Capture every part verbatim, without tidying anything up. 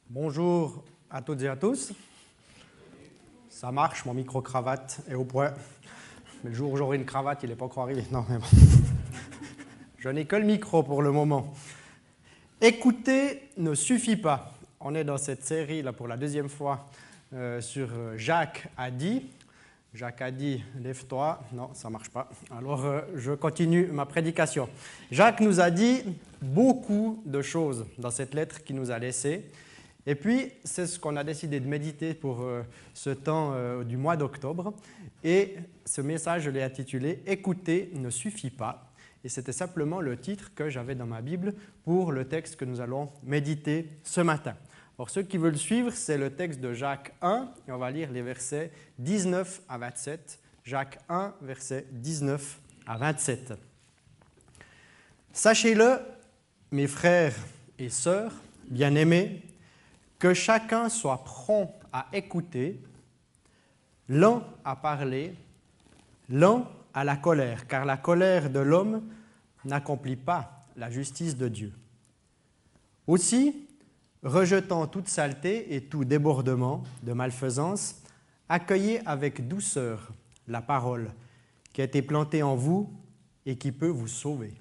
Bonjour à toutes et à tous. Ça marche, mon micro-cravate est au point. Mais le jour où j'aurai une cravate, il n'est pas encore arrivé. Non, mais bon. Je n'ai que le micro pour le moment. Écouter ne suffit pas. On est dans cette série là pour la deuxième fois euh, sur Jacques a dit. Jacques a dit, lève-toi. Non, ça ne marche pas. Alors, euh, je continue ma prédication. Jacques nous a dit beaucoup de choses dans cette lettre qu'il nous a laissée. Et puis, c'est ce qu'on a décidé de méditer pour euh, ce temps euh, du mois d'octobre. Et ce message, je l'ai intitulé « Écouter ne suffit pas ». Et c'était simplement le titre que j'avais dans ma Bible pour le texte que nous allons méditer ce matin. Alors, ceux qui veulent suivre, c'est le texte de Jacques un, et on va lire les versets dix-neuf à vingt-sept. Jacques un, versets dix-neuf à vingt-sept. « Sachez-le, mes frères et sœurs bien-aimés, que chacun soit prompt à écouter, lent à parler, lent à la colère, car la colère de l'homme n'accomplit pas la justice de Dieu. Aussi, rejetant toute saleté et tout débordement de malfaisance, accueillez avec douceur la parole qui a été plantée en vous et qui peut vous sauver.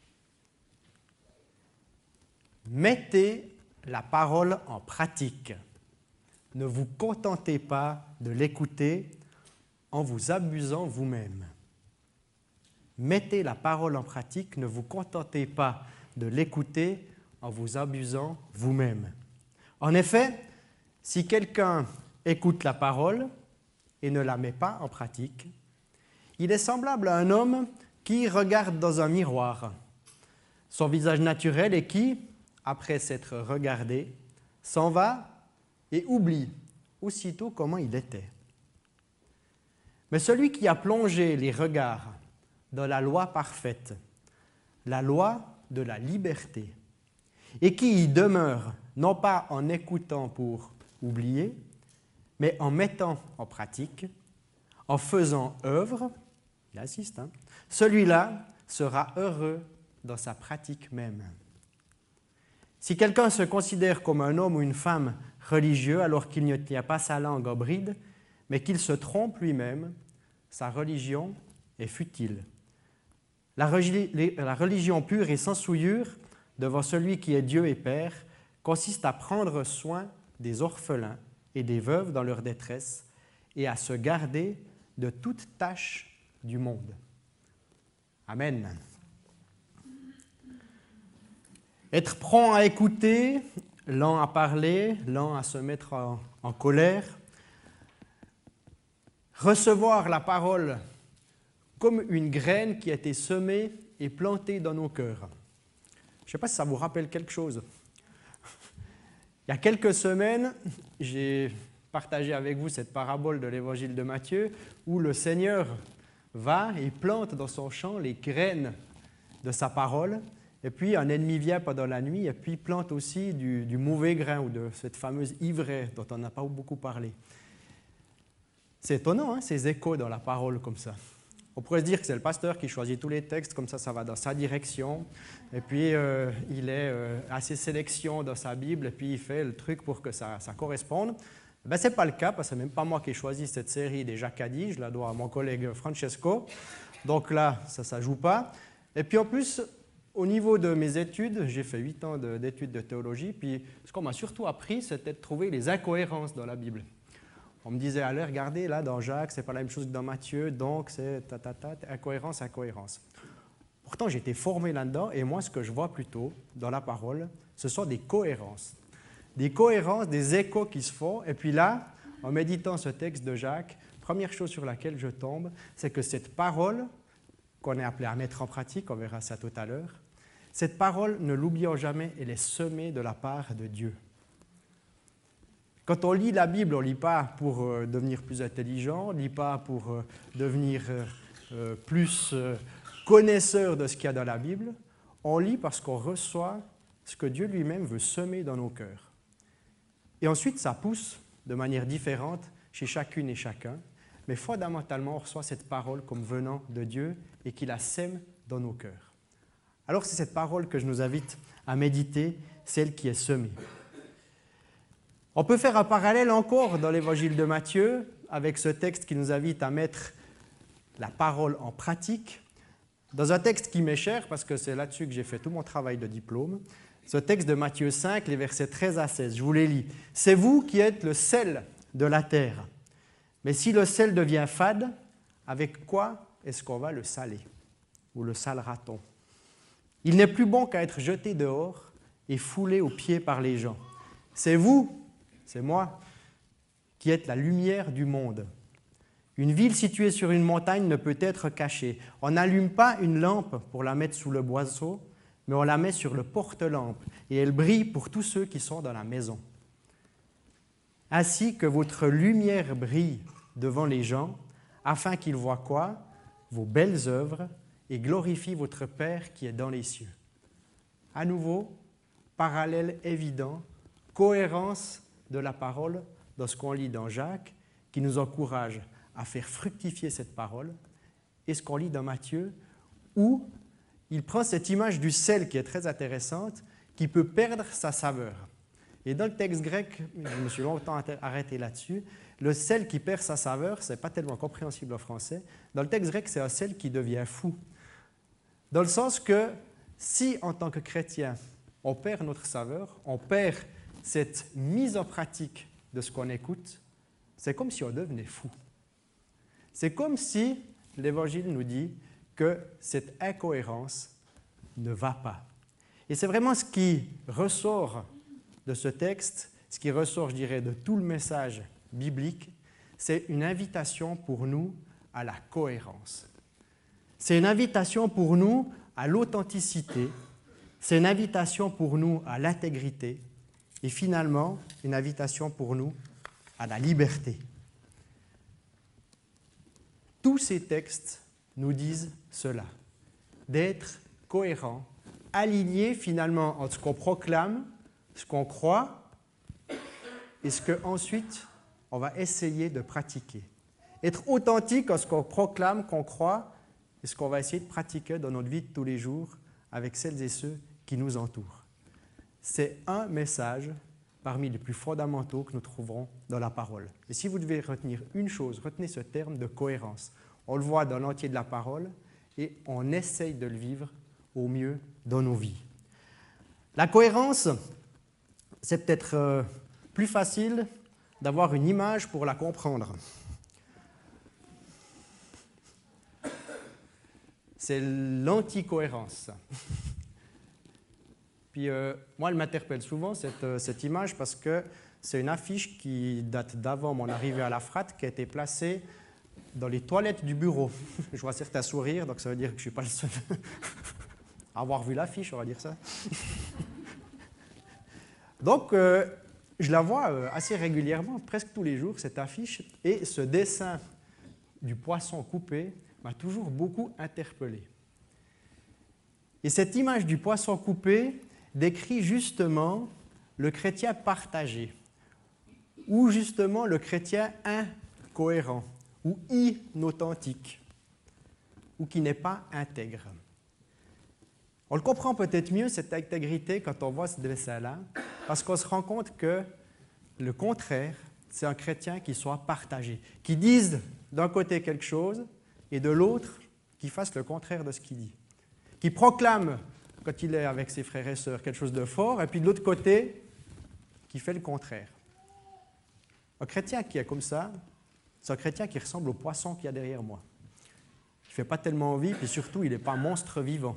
Mettez la parole en pratique. Ne vous contentez pas de l'écouter en vous abusant vous-même. Mettez la parole en pratique, ne vous contentez pas de l'écouter en vous abusant vous-même. En effet, si quelqu'un écoute la parole et ne la met pas en pratique, il est semblable à un homme qui regarde dans un miroir son visage naturel et qui, après s'être regardé, s'en va et oublie aussitôt comment il était. Mais celui qui a plongé les regards dans la loi parfaite, la loi de la liberté, et qui y demeure, non pas en écoutant pour oublier, mais en mettant en pratique, en faisant œuvre, il insiste, hein, celui-là sera heureux dans sa pratique même. Si quelqu'un se considère comme un homme ou une femme religieux alors qu'il ne tient pas sa langue en bride, mais qu'il se trompe lui-même, sa religion est futile. La religion pure et sans souillure devant celui qui est Dieu et Père consiste à prendre soin des orphelins et des veuves dans leur détresse et à se garder de toute tâche du monde. Amen. Être prompt à écouter, lent à parler, lent à se mettre en, en colère. Recevoir la parole comme une graine qui a été semée et plantée dans nos cœurs. Je ne sais pas si ça vous rappelle quelque chose. Il y a quelques semaines, j'ai partagé avec vous cette parabole de l'évangile de Matthieu où le Seigneur va et plante dans son champ les graines de sa parole. Et puis, un ennemi vient pendant la nuit et puis plante aussi du, du mauvais grain ou de cette fameuse ivraie dont on n'a pas beaucoup parlé. C'est étonnant, hein, ces échos dans la parole comme ça. On pourrait se dire que c'est le pasteur qui choisit tous les textes, comme ça, ça va dans sa direction. Et puis, euh, il est euh, assez sélection dans sa Bible et puis il fait le truc pour que ça, ça corresponde. Ben, ce n'est pas le cas, parce que ce n'est même pas moi qui ai choisi cette série des Jacques a dit, je la dois à mon collègue Francesco. Donc là, ça ne joue pas. Et puis en plus, au niveau de mes études, j'ai fait huit ans d'études de théologie, puis ce qu'on m'a surtout appris, c'était de trouver les incohérences dans la Bible. On me disait, allez, regardez, là, dans Jacques, c'est pas la même chose que dans Matthieu, donc c'est ta, ta, ta, incohérence, incohérence. Pourtant, j'ai été formé là-dedans, et moi, ce que je vois plutôt dans la parole, ce sont des cohérences. Des cohérences, des échos qui se font, et puis là, en méditant ce texte de Jacques, première chose sur laquelle je tombe, c'est que cette parole, qu'on est appelé à mettre en pratique, on verra ça tout à l'heure, cette parole, ne l'oublions jamais, elle est semée de la part de Dieu. Quand on lit la Bible, on ne lit pas pour euh, devenir plus intelligent, on ne lit pas pour euh, devenir euh, euh, plus euh, connaisseur de ce qu'il y a dans la Bible, on lit parce qu'on reçoit ce que Dieu lui-même veut semer dans nos cœurs. Et ensuite, ça pousse de manière différente chez chacune et chacun, mais fondamentalement, on reçoit cette parole comme venant de Dieu et qui la sème dans nos cœurs. Alors c'est cette parole que je nous invite à méditer, celle qui est semée. On peut faire un parallèle encore dans l'évangile de Matthieu avec ce texte qui nous invite à mettre la parole en pratique. Dans un texte qui m'est cher, parce que c'est là-dessus que j'ai fait tout mon travail de diplôme, ce texte de Matthieu cinq, les versets treize à seize, je vous les lis. « C'est vous qui êtes le sel de la terre. Mais si le sel devient fade, avec quoi est-ce qu'on va le saler? Ou le salera-t-on? Il n'est plus bon qu'à être jeté dehors et foulé aux pieds par les gens. C'est vous, c'est moi, qui êtes la lumière du monde. Une ville située sur une montagne ne peut être cachée. On n'allume pas une lampe pour la mettre sous le boisseau, mais on la met sur le porte-lampe et elle brille pour tous ceux qui sont dans la maison. Ainsi que votre lumière brille devant les gens, afin qu'ils voient quoi? Vos belles œuvres et glorifient votre Père qui est dans les cieux. » À nouveau, parallèle évident, cohérence de la parole dans ce qu'on lit dans Jacques, qui nous encourage à faire fructifier cette parole, et ce qu'on lit dans Matthieu, où il prend cette image du sel qui est très intéressante, qui peut perdre sa saveur. Et dans le texte grec, je me suis longtemps arrêté là-dessus, le sel qui perd sa saveur, ce n'est pas tellement compréhensible en français. Dans le texte grec, c'est un sel qui devient fou. Dans le sens que si, en tant que chrétien, on perd notre saveur, on perd cette mise en pratique de ce qu'on écoute, c'est comme si on devenait fou. C'est comme si l'Évangile nous dit que cette incohérence ne va pas. Et c'est vraiment ce qui ressort de ce texte, ce qui ressort, je dirais, de tout le message biblique, c'est une invitation pour nous à la cohérence. C'est une invitation pour nous à l'authenticité, c'est une invitation pour nous à l'intégrité et finalement une invitation pour nous à la liberté. Tous ces textes nous disent cela, d'être cohérents, alignés finalement entre ce qu'on proclame, ce qu'on croit et ce qu'ensuite on va essayer de pratiquer. Être authentique en ce qu'on proclame, qu'on croit et ce qu'on va essayer de pratiquer dans notre vie de tous les jours avec celles et ceux qui nous entourent. C'est un message parmi les plus fondamentaux que nous trouverons dans la parole. Et si vous devez retenir une chose, retenez ce terme de cohérence. On le voit dans l'entier de la parole et on essaye de le vivre au mieux dans nos vies. La cohérence, c'est peut-être euh, plus facile d'avoir une image pour la comprendre. C'est l'anticohérence. Puis euh, moi, elle m'interpelle souvent, cette, euh, cette image, parce que c'est une affiche qui date d'avant mon arrivée à la F R A T, qui a été placée dans les toilettes du bureau. Je vois certains sourire, donc ça veut dire que je ne suis pas le seul à avoir vu l'affiche, on va dire ça. Donc, euh, je la vois euh, assez régulièrement, presque tous les jours, cette affiche, et ce dessin du poisson coupé m'a toujours beaucoup interpellé. Et cette image du poisson coupé décrit justement le chrétien partagé, ou justement le chrétien incohérent, ou inauthentique, ou qui n'est pas intègre. On le comprend peut-être mieux, cette intégrité, quand on voit ce dessin-là, parce qu'on se rend compte que le contraire, c'est un chrétien qui soit partagé, qui dise d'un côté quelque chose et de l'autre qui fasse le contraire de ce qu'il dit, qui proclame quand il est avec ses frères et sœurs quelque chose de fort, et puis de l'autre côté, qui fait le contraire. Un chrétien qui est comme ça, c'est un chrétien qui ressemble au poisson qu'il y a derrière moi. Il ne fait pas tellement envie, puis surtout, il n'est pas monstre vivant.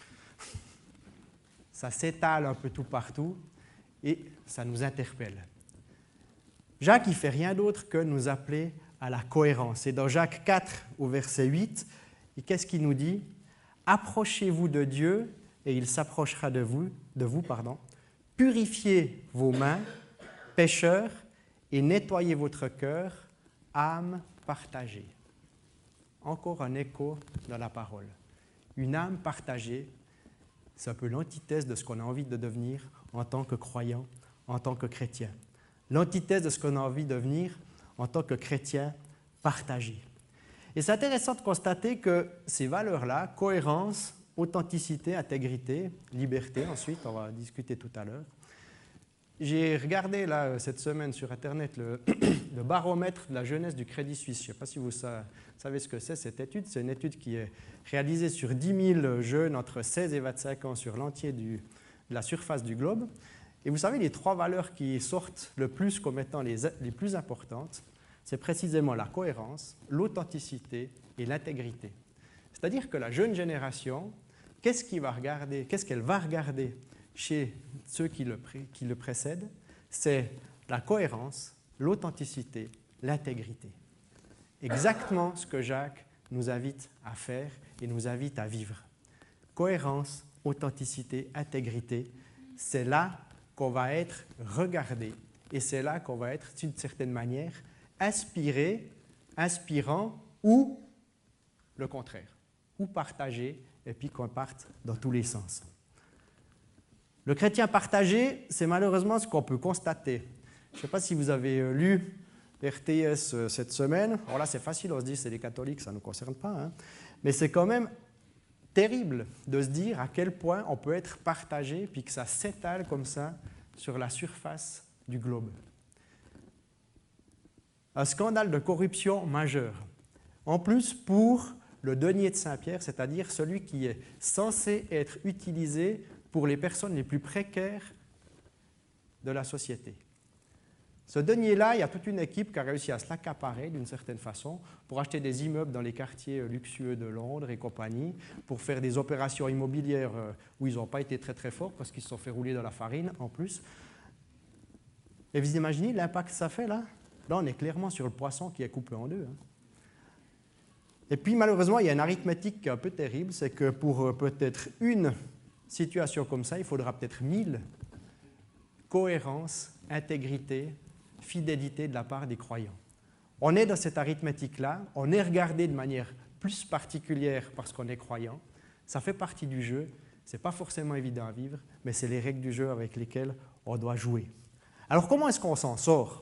Ça s'étale un peu tout partout, et ça nous interpelle. Jacques, il ne fait rien d'autre que nous appeler à la cohérence. Et dans Jacques quatre, au verset huit, et qu'est-ce qu'il nous dit? « Approchez-vous de Dieu, et il s'approchera de vous, de vous pardon. Purifiez vos mains, pécheurs, et nettoyez votre cœur, âme partagée. » Encore un écho dans la parole. Une âme partagée, c'est un peu l'antithèse de ce qu'on a envie de devenir en tant que croyant, en tant que chrétien. L'antithèse de ce qu'on a envie de devenir en tant que chrétien partagé. Et c'est intéressant de constater que ces valeurs-là, cohérence, authenticité, intégrité, liberté, ensuite, on va discuter tout à l'heure, j'ai regardé là, cette semaine sur Internet le, le baromètre de la jeunesse du Crédit Suisse. Je ne sais pas si vous savez ce que c'est cette étude. C'est une étude qui est réalisée sur dix mille jeunes entre seize et vingt-cinq ans sur l'entier de la surface du globe. Et vous savez, les trois valeurs qui sortent le plus comme étant les, les plus importantes, c'est précisément la cohérence, l'authenticité et l'intégrité. C'est-à-dire que la jeune génération, qu'est-ce qu'il va regarder, qu'est-ce qu'elle va regarder chez ceux qui le, qui le précèdent? C'est la cohérence, l'authenticité, l'intégrité. Exactement ce que Jacques nous invite à faire et nous invite à vivre. Cohérence, authenticité, intégrité, c'est là qu'on va être regardé et c'est là qu'on va être, d'une certaine manière, inspiré, inspirant ou le contraire, ou partagé et puis qu'on parte dans tous les sens. Le chrétien partagé, c'est malheureusement ce qu'on peut constater. Je ne sais pas si vous avez lu R T S cette semaine. Alors là, c'est facile, on se dit c'est les catholiques, ça ne nous concerne pas. Hein. Mais c'est quand même terrible de se dire à quel point on peut être partagé puis que ça s'étale comme ça sur la surface du globe. Un scandale de corruption majeur. En plus, pour le denier de Saint-Pierre, c'est-à-dire celui qui est censé être utilisé pour les personnes les plus précaires de la société. Ce denier-là, il y a toute une équipe qui a réussi à se l'accaparer d'une certaine façon pour acheter des immeubles dans les quartiers luxueux de Londres et compagnie, pour faire des opérations immobilières où ils n'ont pas été très très forts parce qu'ils se sont fait rouler dans la farine en plus. Et vous imaginez l'impact que ça fait là? Là, on est clairement sur le poisson qui est coupé en deux. Hein. Et puis malheureusement, il y a une arithmétique qui est un peu terrible, c'est que pour peut-être une situation comme ça, il faudra peut-être mille cohérence, intégrité, fidélité de la part des croyants. On est dans cette arithmétique-là, on est regardé de manière plus particulière parce qu'on est croyant, ça fait partie du jeu, ce n'est pas forcément évident à vivre, mais c'est les règles du jeu avec lesquelles on doit jouer. Alors comment est-ce qu'on s'en sort?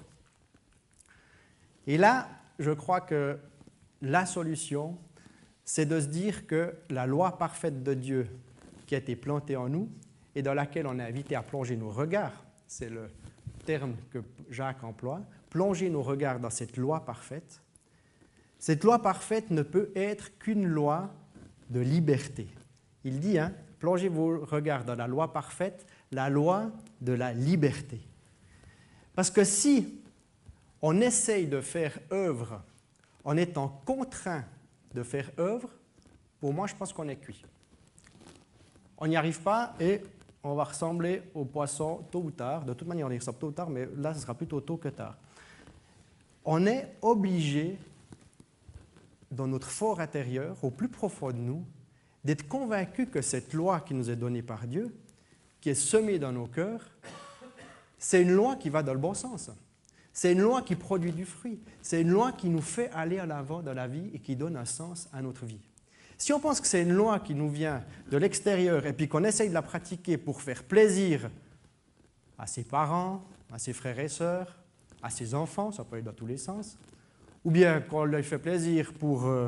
Et là, je crois que la solution, c'est de se dire que la loi parfaite de Dieu qui a été plantée en nous et dans laquelle on est invité à plonger nos regards, c'est le terme que Jacques emploie, plonger nos regards dans cette loi parfaite. Cette loi parfaite ne peut être qu'une loi de liberté. Il dit, hein, plongez vos regards dans la loi parfaite, la loi de la liberté. Parce que si on essaye de faire œuvre en étant contraint de faire œuvre, pour moi, je pense qu'on est cuit. On n'y arrive pas et on va ressembler au poisson tôt ou tard. De toute manière, on y ressemble tôt ou tard, mais là, ce sera plutôt tôt que tard. On est obligé, dans notre fort intérieur, au plus profond de nous, d'être convaincu que cette loi qui nous est donnée par Dieu, qui est semée dans nos cœurs, c'est une loi qui va dans le bon sens. C'est une loi qui produit du fruit. C'est une loi qui nous fait aller à l'avant dans la vie et qui donne un sens à notre vie. Si on pense que c'est une loi qui nous vient de l'extérieur et puis qu'on essaye de la pratiquer pour faire plaisir à ses parents, à ses frères et sœurs, à ses enfants, ça peut aller dans tous les sens, ou bien qu'on leur fait plaisir pour euh,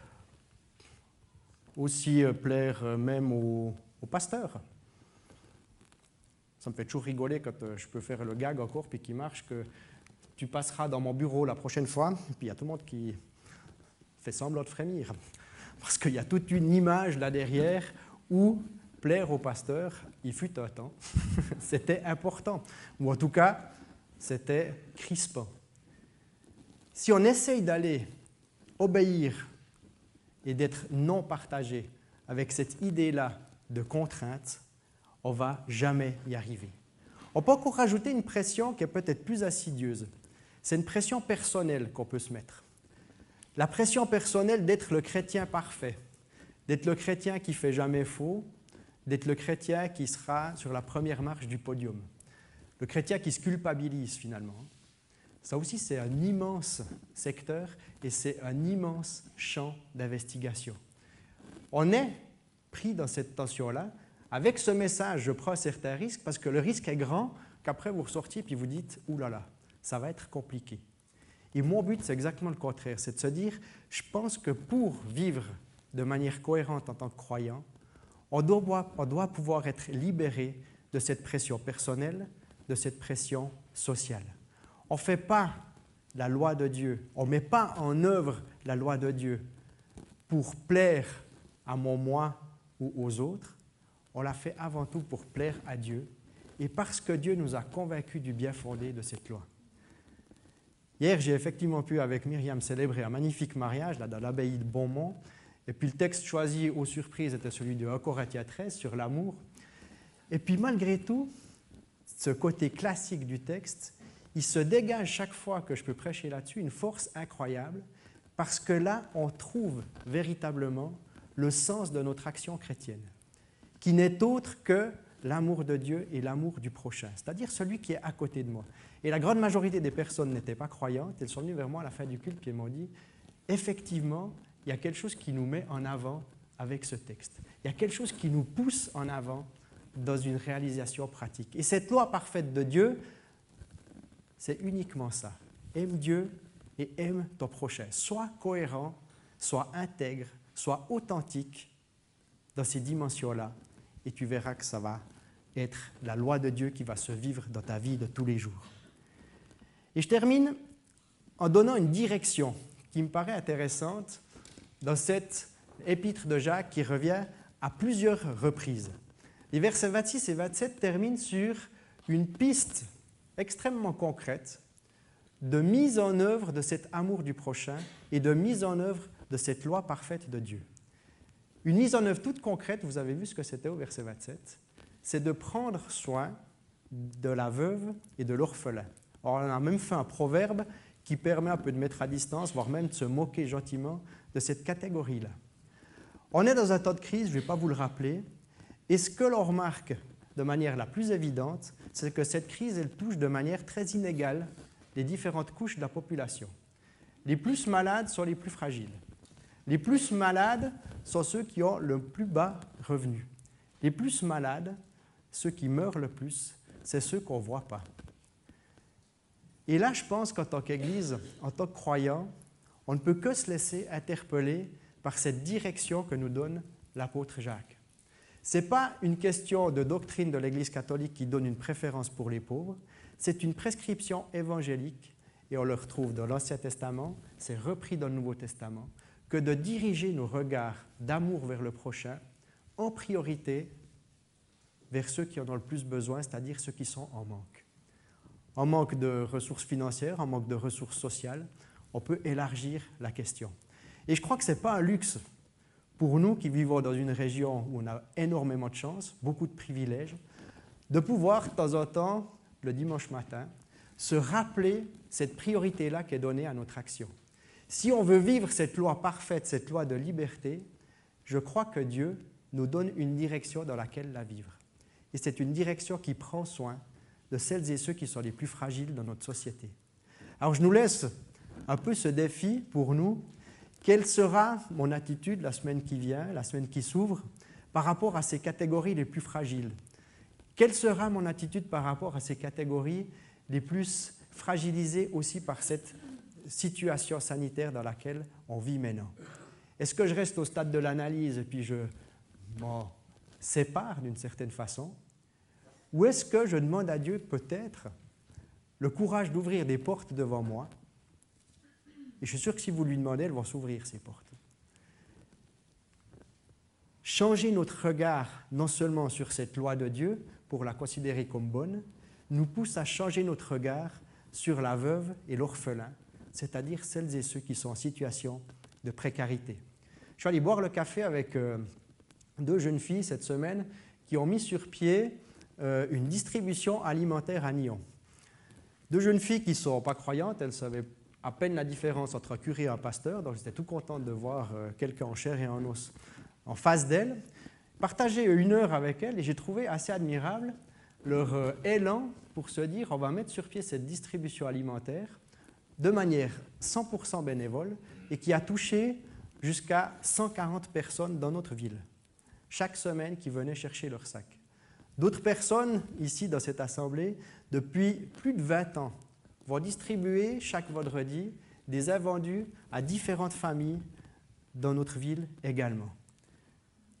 aussi euh, plaire euh, même aux, aux pasteurs. Ça me fait toujours rigoler quand euh, je peux faire le gag encore puis qui marche que tu passeras dans mon bureau la prochaine fois, et puis il y a tout le monde qui fait semblant de frémir. Parce qu'il y a toute une image là derrière où plaire au pasteur, il fut un temps, c'était important. Ou en tout cas, c'était crispant. Si on essaye d'aller obéir et d'être non partagé avec cette idée-là de contrainte, on ne va jamais y arriver. On peut encore rajouter une pression qui est peut-être plus insidieuse. C'est une pression personnelle qu'on peut se mettre. La pression personnelle d'être le chrétien parfait, d'être le chrétien qui ne fait jamais faux, d'être le chrétien qui sera sur la première marche du podium, le chrétien qui se culpabilise finalement. Ça aussi, c'est un immense secteur et c'est un immense champ d'investigation. On est pris dans cette tension-là. Avec ce message, je prends certains risques parce que le risque est grand qu'après vous ressortiez et vous dites « Ouh là là, ça va être compliqué ». Et mon but, c'est exactement le contraire, c'est de se dire, je pense que pour vivre de manière cohérente en tant que croyant, on doit, on doit pouvoir être libéré de cette pression personnelle, de cette pression sociale. On ne fait pas la loi de Dieu, on ne met pas en œuvre la loi de Dieu pour plaire à mon moi ou aux autres, on la fait avant tout pour plaire à Dieu et parce que Dieu nous a convaincus du bien fondé de cette loi. Hier, j'ai effectivement pu, avec Myriam, célébrer un magnifique mariage là, dans l'abbaye de Beaumont. Et puis le texte choisi aux surprises était celui de un Corinthiens treize sur l'amour. Et puis malgré tout, ce côté classique du texte, il se dégage chaque fois que je peux prêcher là-dessus une force incroyable parce que là, on trouve véritablement le sens de notre action chrétienne, qui n'est autre que l'amour de Dieu et l'amour du prochain, c'est-à-dire celui qui est à côté de moi. Et la grande majorité des personnes n'étaient pas croyantes, elles sont venues vers moi à la fin du culte et m'ont dit « Effectivement, il y a quelque chose qui nous met en avant avec ce texte. Il y a quelque chose qui nous pousse en avant dans une réalisation pratique. » Et cette loi parfaite de Dieu, c'est uniquement ça. Aime Dieu et aime ton prochain. Sois cohérent, sois intègre, sois authentique dans ces dimensions-là et tu verras que ça va être la loi de Dieu qui va se vivre dans ta vie de tous les jours. Et je termine en donnant une direction qui me paraît intéressante dans cette épître de Jacques qui revient à plusieurs reprises. Les versets vingt-six et vingt-sept terminent sur une piste extrêmement concrète de mise en œuvre de cet amour du prochain et de mise en œuvre de cette loi parfaite de Dieu. Une mise en œuvre toute concrète, vous avez vu ce que c'était au verset vingt-sept, c'est de prendre soin de la veuve et de l'orphelin. On a même fait un proverbe qui permet un peu de mettre à distance, voire même de se moquer gentiment de cette catégorie-là. On est dans un temps de crise, je ne vais pas vous le rappeler, et ce que l'on remarque de manière la plus évidente, c'est que cette crise, elle touche de manière très inégale les différentes couches de la population. Les plus malades sont les plus fragiles. Les plus malades sont ceux qui ont le plus bas revenu. Les plus malades, ceux qui meurent le plus, c'est ceux qu'on ne voit pas. Et là, je pense qu'en tant qu'Église, en tant que croyants, on ne peut que se laisser interpeller par cette direction que nous donne l'apôtre Jacques. Ce n'est pas une question de doctrine de l'Église catholique qui donne une préférence pour les pauvres, c'est une prescription évangélique, et on le retrouve dans l'Ancien Testament, c'est repris dans le Nouveau Testament, que de diriger nos regards d'amour vers le prochain en priorité vers ceux qui en ont le plus besoin, c'est-à-dire ceux qui sont en manque. En manque de ressources financières, en manque de ressources sociales, on peut élargir la question. Et je crois que ce n'est pas un luxe pour nous qui vivons dans une région où on a énormément de chance, beaucoup de privilèges, de pouvoir de temps en temps, le dimanche matin, se rappeler cette priorité-là qui est donnée à notre action. Si on veut vivre cette loi parfaite, cette loi de liberté, je crois que Dieu nous donne une direction dans laquelle la vivre. Et c'est une direction qui prend soin de celles et ceux qui sont les plus fragiles dans notre société. Alors je nous laisse un peu ce défi pour nous. Quelle sera mon attitude la semaine qui vient, la semaine qui s'ouvre, par rapport à ces catégories les plus fragiles? Quelle sera mon attitude par rapport à ces catégories les plus fragilisées aussi par cette situation sanitaire dans laquelle on vit maintenant? Est-ce que je reste au stade de l'analyse et puis je m'en sépare d'une certaine façon? Ou est-ce que je demande à Dieu peut-être le courage d'ouvrir des portes devant moi? Et je suis sûr que si vous lui demandez, elles vont s'ouvrir, ces portes. Changer notre regard non seulement sur cette loi de Dieu pour la considérer comme bonne, nous pousse à changer notre regard sur la veuve et l'orphelin, c'est-à-dire celles et ceux qui sont en situation de précarité. Je suis allé boire le café avec euh, deux jeunes filles cette semaine qui ont mis sur pied euh, une distribution alimentaire à Nyon. Deux jeunes filles qui ne sont pas croyantes, elles savaient à peine la différence entre un curé et un pasteur, donc j'étais tout contente de voir euh, quelqu'un en chair et en os en face d'elles. Partager une heure avec elles et j'ai trouvé assez admirable leur euh, élan pour se dire on va mettre sur pied cette distribution alimentaire de manière cent pour cent bénévole et qui a touché jusqu'à cent quarante personnes dans notre ville, chaque semaine qui venaient chercher leur sac. D'autres personnes, ici dans cette assemblée, depuis plus de vingt ans, vont distribuer chaque vendredi des invendus à différentes familles dans notre ville également.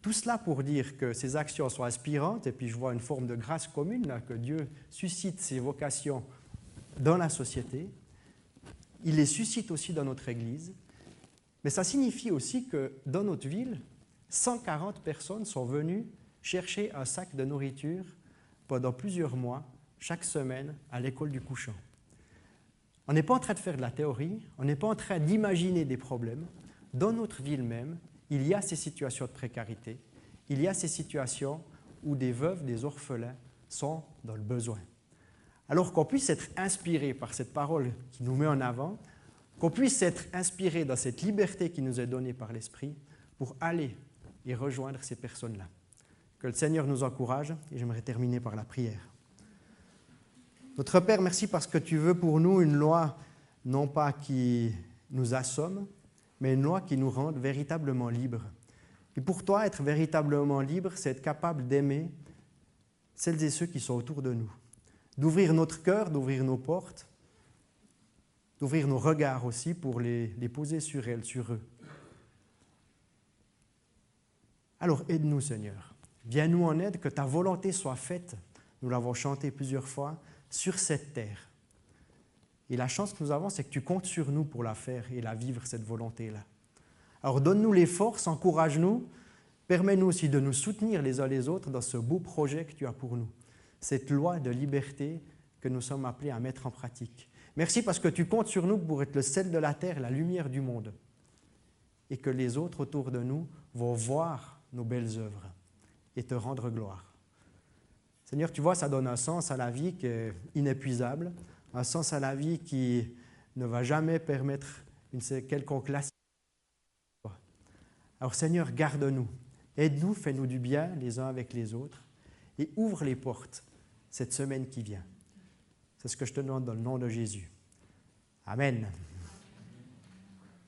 Tout cela pour dire que ces actions sont inspirantes, et puis je vois une forme de grâce commune, là, que Dieu suscite ces vocations dans la société. Il les suscite aussi dans notre Église. Mais ça signifie aussi que dans notre ville, cent quarante personnes sont venues chercher un sac de nourriture pendant plusieurs mois, chaque semaine, à l'école du couchant. On n'est pas en train de faire de la théorie, on n'est pas en train d'imaginer des problèmes. Dans notre ville même, il y a ces situations de précarité, il y a ces situations où des veuves, des orphelins sont dans le besoin. Alors qu'on puisse être inspiré par cette parole qui nous met en avant, qu'on puisse être inspiré dans cette liberté qui nous est donnée par l'Esprit pour aller et rejoindre ces personnes-là. Que le Seigneur nous encourage, et j'aimerais terminer par la prière. Notre Père, merci parce que tu veux pour nous une loi, non pas qui nous assomme, mais une loi qui nous rende véritablement libres. Et pour toi, être véritablement libre, c'est être capable d'aimer celles et ceux qui sont autour de nous, d'ouvrir notre cœur, d'ouvrir nos portes, d'ouvrir nos regards aussi pour les, les poser sur elles, sur eux. Alors aide-nous, Seigneur. Viens-nous en aide, que ta volonté soit faite, nous l'avons chanté plusieurs fois, sur cette terre. Et la chance que nous avons, c'est que tu comptes sur nous pour la faire et la vivre, cette volonté-là. Alors donne-nous les forces, encourage-nous, permets-nous aussi de nous soutenir les uns les autres dans ce beau projet que tu as pour nous, cette loi de liberté que nous sommes appelés à mettre en pratique. Merci parce que tu comptes sur nous pour être le sel de la terre, la lumière du monde, et que les autres autour de nous vont voir nos belles œuvres et te rendre gloire. Seigneur, tu vois, ça donne un sens à la vie qui est inépuisable, un sens à la vie qui ne va jamais permettre une quelconque lassitude. Alors Seigneur, garde-nous, aide-nous, fais-nous du bien les uns avec les autres et ouvre les portes cette semaine qui vient. C'est ce que je te demande dans le nom de Jésus. Amen.